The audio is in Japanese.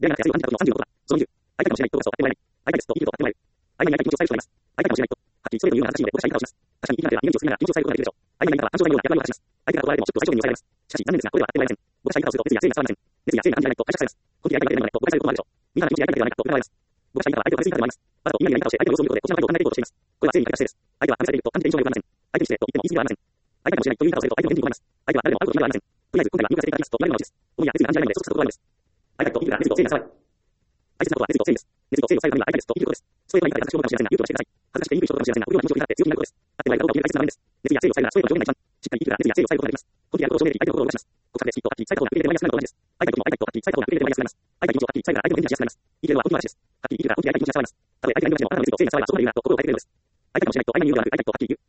ではなくて、安定の30のことだ。その20、相手かもしれないとを当てない。相手ですと、いいことを当てない。相手に相手に気持ちを伝える人がいます。相手かもしれないと、はっきりそれというような話にで、私は言い方をします。確かに、言い方では、命を救いながら命を伝えることができるでしょう。相手が言い方は、感情がような役割を果たします。相手から取られても、ちょっと最小限に抑えられます。しかし、残念ですが、これは当てられません。僕が言い方をすると、熱意や正義が伝わりません。熱意や正義が感じられないと解釈されます。本気で相手が言っているのでないと、僕が言うこともあるでしょう。みんなの気持ちや相手ではないかと疑われます。僕が言い方は相手を軽すぎたと思います。わざとみんなにやり方をして相手の様子を見ることで、こちらの態度を考えていこうとしています。これは正義に欠けた姿勢です。相手は試されると感じて印象が良くありません。相手に失礼と言っても言い過ぎではありません。相手かもしれないという言い方をすると相手の原理を込めます。相手は誰でも会うことにはありません。とりあえず、今回は入荷していただきますと言われるのです。思いや熱意が感じられないので、そうさせたことがあるのです。相手と言い方が熱意と正義が伝わる。大切なことは熱意と正義です。熱意と正義を伝えるためには相手ですと言うことです。ストレートな言い方で私をかもしれませんが、言うことをしてください。恥ずかしくて言いにくい人かもしれませんが、これは気持ちを開いて強気になることです。あってもらえるかどうかを見る大切な場面です。熱意や正義を伝えるなら、ストレートな表現が一番。しっかり言い切るから熱意や正義を伝えることができます。本気でやることを証明でき、相手の心を動かします。国産で好きとはっきり伝えた方が受け入れてもらいやすくなるのと同じです。相手にとっても相手とはっきり伝えた方が受け入れてもらいやすくなります。相手に気持ちをはっきり伝えたら相手の返事がしやすくなります。言い切るのは本気の話です。はっきり言い切るから本気で相手の気持ちが伝わります。たとえ相手が言い訳しても、あなたの熱意と正義が伝わればそこまでいいなと心を変えてくれるのです。相手かもしれないと相手に言うのではなく、相手とはっきり言う。